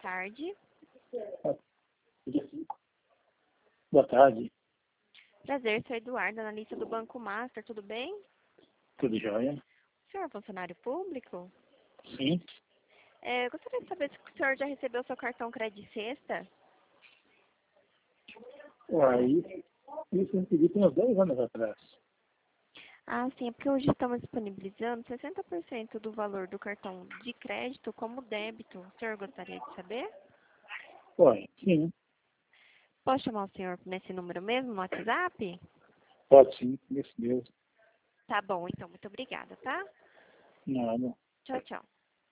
tarde. Dia 5. Boa tarde. Prazer, sou Eduardo, analista do Banco Master, tudo bem? Tudo jóia? O senhor é funcionário público? Sim. Eu gostaria de saber se o senhor já recebeu seu cartão Crédito Sexta. Uai, isso eu pedi tem uns 10 anos atrás. Ah, sim, é porque hoje estamos disponibilizando 60% do valor do cartão de crédito como débito. O senhor gostaria de saber? Uai, sim. Posso chamar o senhor nesse número mesmo, no WhatsApp? Pode sim, nesse mesmo. Tá bom, então, muito obrigada, tá? Nada. Tchau, tchau.